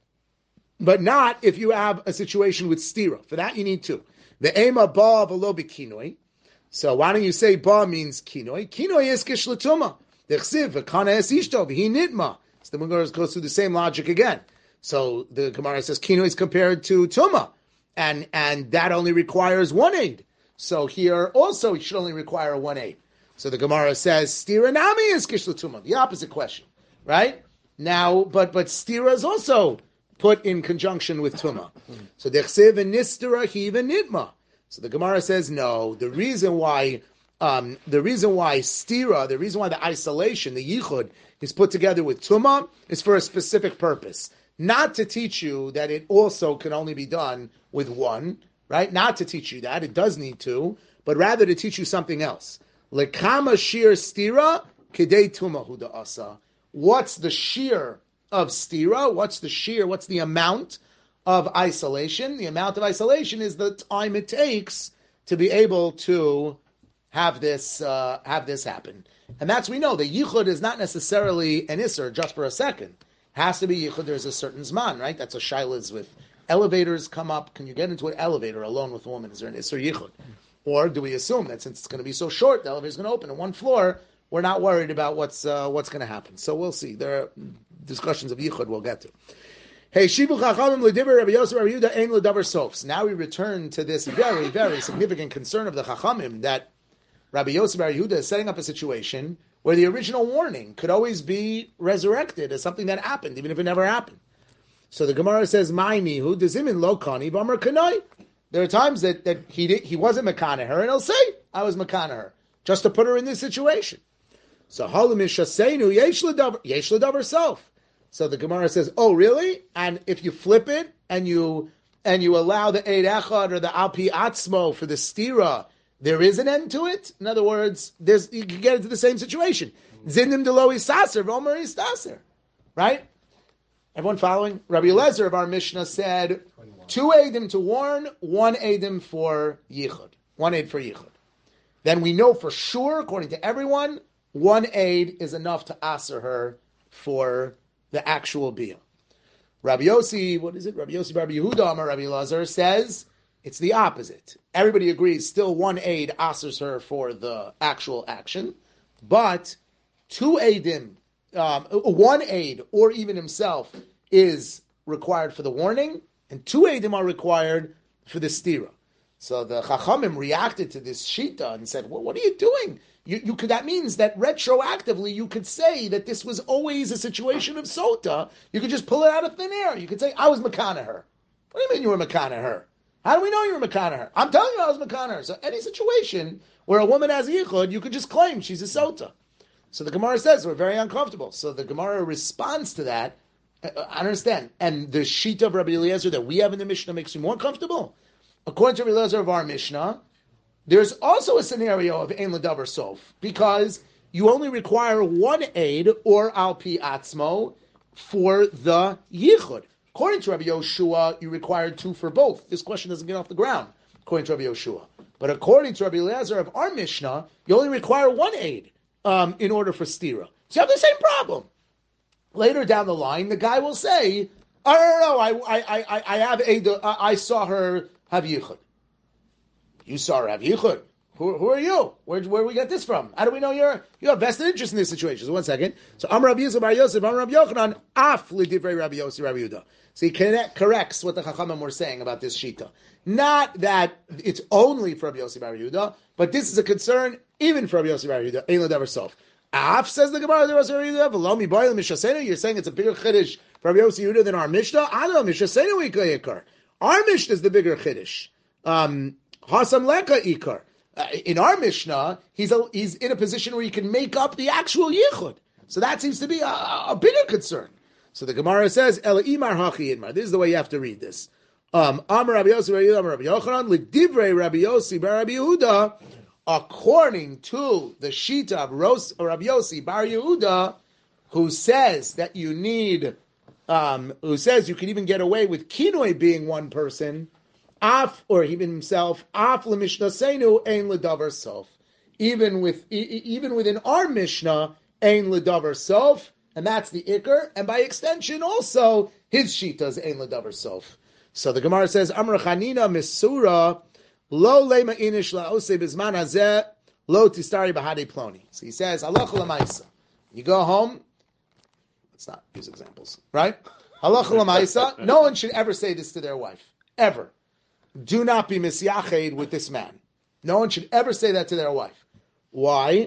But not if you have a situation with stira. For that you need two. The Ema Ba below bikinoi. So why don't you say Ba means kinoi? Kinoi is kishlatuma. Dechsiv, v'kana es ishto, v'hi nitma. So the Gemara goes through the same logic again. So the Gemara says kinoi is compared to tuma, and and that only requires one aid. So here also it should only require one aid. So the Gemara says stira nami is kishlatuma. The opposite question, right? Now, but but stira is also put in conjunction with tuma. So dechsiv and nistira hiva nitma. So the Gemara says no. The reason why, um, the reason why stira, the reason why the isolation, the yichud, is put together with tuma is for a specific purpose, not to teach you that it also can only be done with one, right? Not to teach you that it does need to, but rather to teach you something else. Lekama shir stira kedei tuma huda asa. What's the shear of stira? What's the shear? What's the amount of isolation? The amount of isolation is the time it takes to be able to have this uh, have this happen. And that's, we know, the yichud is not necessarily an isser just for a second. It has to be yichud, there's a certain zman, right? That's a shailas with elevators come up. Can you get into an elevator alone with a woman? Is there an isser yichud? Or do we assume that since it's going to be so short, the elevator's going to open on one floor, we're not worried about what's uh, what's going to happen? So we'll see. There are discussions of yichud we'll get to. Hey, Shibu Chachamim l'diber Rabbi Yossi Rabbi Yehuda ein l'davar sofs. Now we return to this very, very significant concern of the Chachamim that Rabbi Yossi Rabbi Yehuda is setting up a situation where the original warning could always be resurrected as something that happened, even if it never happened. So the Gemara says, "Ma'imi hu dezimin lo kani b'amar kanai." There are times that, that he did, he wasn't makana her, and he'll say, "I was makana her," just to put her in this situation. So halimish shaseinu yesh l'davar yesh l'davar self. So the Gemara says, "Oh, really?" And if you flip it and you and you allow the eid echad or the alpi atzmo for the stira, there is an end to it. In other words, there's you can get into the same situation. Zindim delo isaser, v'omer istaser. Right? Everyone following? Rabbi Eliezer of our Mishnah said, two eidim to warn, one eidim for yichud. One aid for yichud. Then we know for sure, according to everyone, one aid is enough to aser her for the actual biyah. Rabbi Yossi, what is it? Rabbi Yossi, Rabbi Yehuda, Amar Rabbi Elazar says it's the opposite. Everybody agrees still one aid asers her for the actual action, but two aidim, um, one aid or even himself is required for the warning, and two aidim are required for the stira. So the Chachamim reacted to this shita and said, well, what are you doing? You, you could, that means that retroactively you could say that this was always a situation of sota. You could just pull it out of thin air. You could say, I was makana her. What do you mean you were makana her? How do we know you were makana her? I'm telling you I was makana her. So any situation where a woman has yichud, you could just claim she's a sota. So the Gemara says we're very uncomfortable. So the Gemara responds to that. I, I understand. And the shita of Rabbi Eliezer that we have in the Mishnah makes you more comfortable. According to Rabbi Eliezer of our Mishnah, there's also a scenario of ein l'davar sof, because you only require one aid or al pi atzmo for the yichud. According to Rabbi Yoshua, you require two for both. This question doesn't get off the ground, according to Rabbi Yoshua. But according to Rabbi Eliezer of our Mishnah, you only require one aid um, in order for stira. So you have the same problem. Later down the line, the guy will say, "Oh no, no, no I, I, I, I have aid. I saw her." have yichud. You saw her have yichud. Who, who are you? Where where we get this from? How do we know you're you have vested interest in this situation? So one second. So Amar Rabbi Yosef Bar Yosef, Amar Rabbi Yochanan, af lidivrei Rabbi Yossi Rabbi Yehuda. So he connect, corrects what the Chachamim were saying about this shita. Not that it's only for Rabbi Yossi Bar Yehuda, but this is a concern even for Rabbi Yossi Bar Yehuda. Ein l'davar sof. Af says the Gemara, Rabbi Yossi Bar Yehuda, v'lo mi boil mishasenu. You're saying it's a bigger chiddush for Rabbi Yossi Yehuda than our Mishnah? Ado mishasenu ikar. Our Mishnah is the bigger chiddush. Um, Hasam leka ikar. Uh, in our Mishnah, he's a, he's in a position where he can make up the actual yichud. So that seems to be a, a bigger concern. So the Gemara says, Ela imar hachi idmar. This is the way you have to read this. Um, Amar Rabbi Yossi Bar Yehuda, Amar Rabbi Yochanan, L'divrei Rabbi Yossi Bar Rabbi Yehuda, according to the shita of Ros, Rabbi Yossi Bar Yehuda, who says that you need, um, who says you can even get away with kinoi being one person, Af, or even himself, Af leMishnah Seinu ein ledavar sof. Even with even within our Mishnah, ein ledavar sof, and that's the ikar, and by extension also his shita's ein ledavar sof. So the Gemara says, Amar Chanina Misura lo lema inish laose bizman hazeh lo tistari bahadi ploni. So he says, halacha lemaisa. You go home. Let's not use examples, right? Halacha lemaisa. No one should ever say this to their wife, ever. Do not be misyached with this man. No one should ever say that to their wife. Why?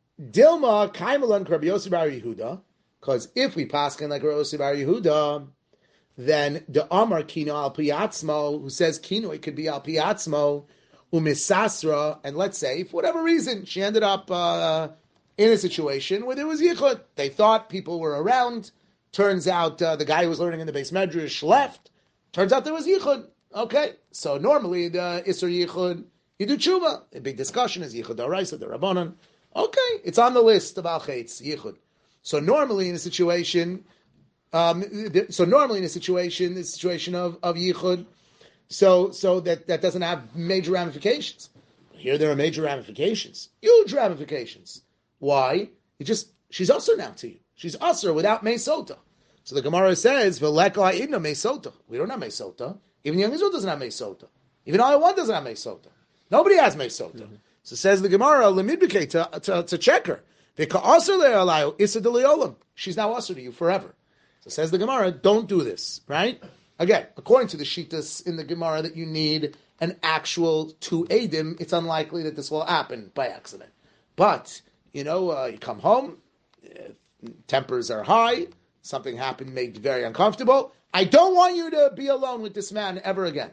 Dilma kaimalan Rabbi Yossi Bar Yehuda. Because if we paskin like Rabbi Yossi Bar Yehuda, then the Amar Kino al Piatzmo, who says Kino, it could be al Piatzmo, umisasra, and let's say, for whatever reason, she ended up uh, in a situation where there was yichud. They thought people were around. Turns out uh, the guy who was learning in the base medrash left. Turns out there was yichud. Okay, so normally the Isser Yichud, you do tshuva. A big discussion is Yichud D'Oraisa, the Rabbanan. Okay, it's on the list of Al Chetz, Yichud. So normally in a situation, um, so normally in a situation, the situation of, of Yichud, so so that, that doesn't have major ramifications. Here there are major ramifications, huge ramifications. Why? You just, she's usher now to you. She's usher without Meisota. So the Gemara says, V'leka ha'idna Meisota. We don't have Meisota. Even Young Israel doesn't have Meisota. Even I one doesn't have Meisota. Nobody has Meisota. Mm-hmm. So says the Gemara, Lemidbike, to, to, to check her. She's now usher to you forever. So says the Gemara, don't do this, right? Again, according to the Shittas in the Gemara that you need an actual two Eidim, it's unlikely that this will happen by accident. But, you know, uh, you come home, uh, tempers are high, something happened, made you very uncomfortable. I don't want you to be alone with this man ever again.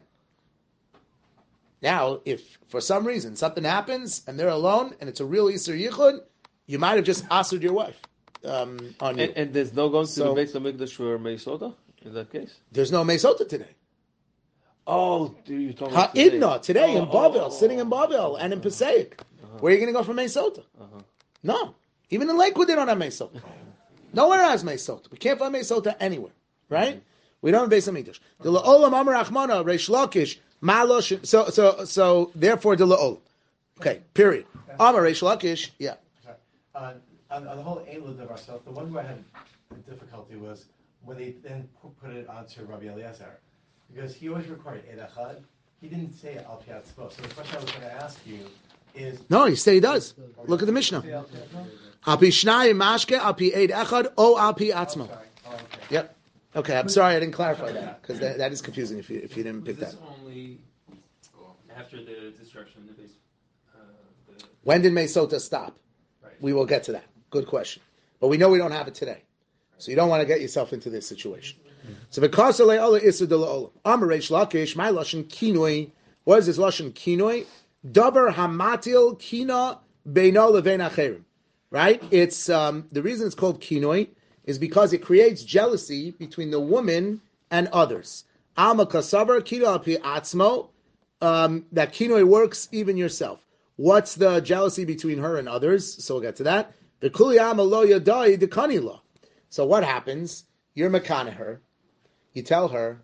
Now, if for some reason something happens and they're alone and it's a real Yisur Yichud, you might have just asked your wife um, on you. And, and there's no going to So- the Beis HaMikdash for Meisota in that case? There's no Meisota today. Oh, dude, you're talking about Ha'idna, today Oh, in Bavel, oh, oh, sitting in Bavel and in Passaic. Where are you going to go for Meisota? Uh-huh. No. Even in Lakewood, they don't have Meisota. Nowhere has Meisota. We can't find Meisota anywhere, right? We don't have Beis HaMikdash. The La'olam Amar Achmana, Reish Lakish, Malosh. So, so, so, therefore, the La'olam. Okay, period. Amar Reish Lakish, yeah. Sorry. Uh, on, on the whole Ein of ourselves, the one where I had difficulty was when they then pu- put it onto Rabbi Eliezer. Because he always required Eid Echad. He didn't say Al Pi Atzmo. So the question I was going to ask you is... No, you say he does. Look at the Mishnah. Al Pi Shnai Mashke, Al Pi Eid Echad, O Al Pi Oh, Atzmo. sorry. Oh, okay. Yep. Okay, I'm sorry I didn't clarify that, because that, that is confusing if you if you didn't Was pick that. this only after the destruction of the base? Uh, the, When did Meisota stop? right. We will get to that. Good question. But we know we don't have it today. So you don't want to get yourself into this situation. So because of Le'ola Issa de Le'ola. Amar Reish Lakish, my Lashon Kinoi. What is this Lashon Kinoi? Daber Hamatil Kina Beino Levein Acherim. Right? It's, um, the reason it's called Kinoi is because it creates jealousy between the woman and others. Alma Kasavar Kino Api Atzmo. Um, that Kinoi works even yourself. What's the jealousy between her and others? So we'll get to that. The Kuliyama Lo Yadai the Kanila. So what happens? You're Makana her. You tell her,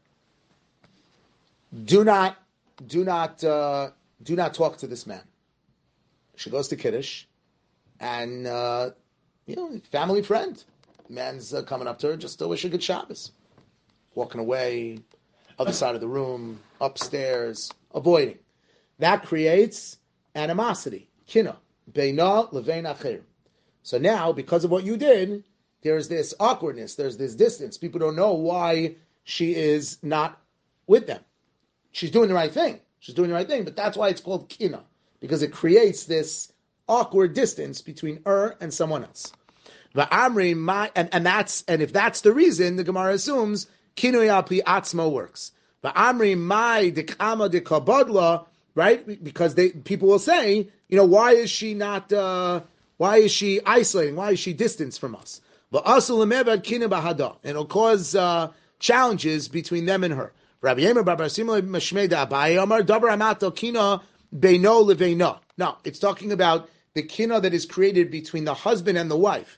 do not, do not, uh, do not talk to this man. She goes to Kiddush, and uh, you know, family friend. Man's uh, coming up to her just to wish her good Shabbos. Walking away. other side of the room, upstairs, avoiding. That creates animosity, kina, beina levein acher. So now, because of what you did, there's this awkwardness, there's this distance. People don't know why she is not with them. She's doing the right thing. She's doing the right thing, but that's why it's called kina, because it creates this awkward distance between her and someone else. Va'amri my, and, and that's and if that's the reason, the Gemara assumes kinui al pi atzmo works. Va'amri my dekama dekabodla, right? Because they people will say, you know, why is she not? Uh, why is she isolating? Why is she distanced from us? Va'asul lemevad kina bahada, and it'll cause uh, challenges between them and her. Rabbi Yemer bar Simla Mashmeda Abaye Amar Dabar Amato Kina Beino Leveino. No, it's talking about the kina that is created between the husband and the wife.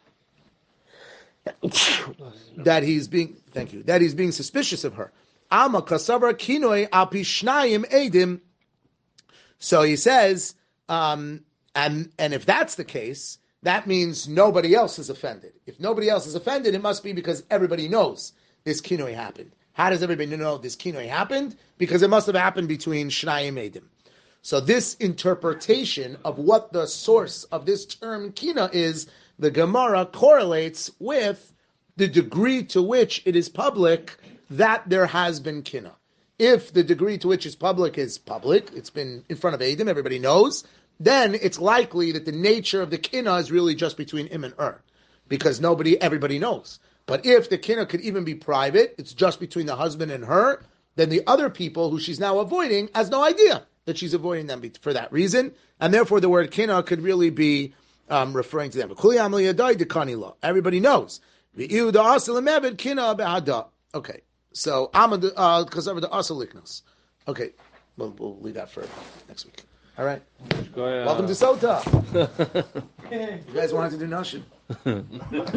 That he's being, thank you, that he's being suspicious of her. Ama Kasavar Kinoi Api Shnayim Edim. So he says, um, and and if that's the case, that means nobody else is offended. If nobody else is offended, it must be because everybody knows this kinoi happened. How does everybody know this kinoi happened? Because it must have happened between Shnayim Edim. So this interpretation of what the source of this term kina is, the Gemara correlates with the degree to which it is public that there has been kina. If the degree to which it's public is public, it's been in front of Edim, everybody knows, then it's likely that the nature of the kina is really just between him and her, because nobody, everybody knows. But if the kina could even be private, it's just between the husband and her, then the other people who she's now avoiding has no idea that she's avoiding them for that reason, and therefore the word kina could really be um, referring to them. Everybody knows. Okay, so Amad uh, the Asaliknos. Okay, we'll, we'll leave that for next week. All right. Welcome to Sota. You guys wanted to do Nashim.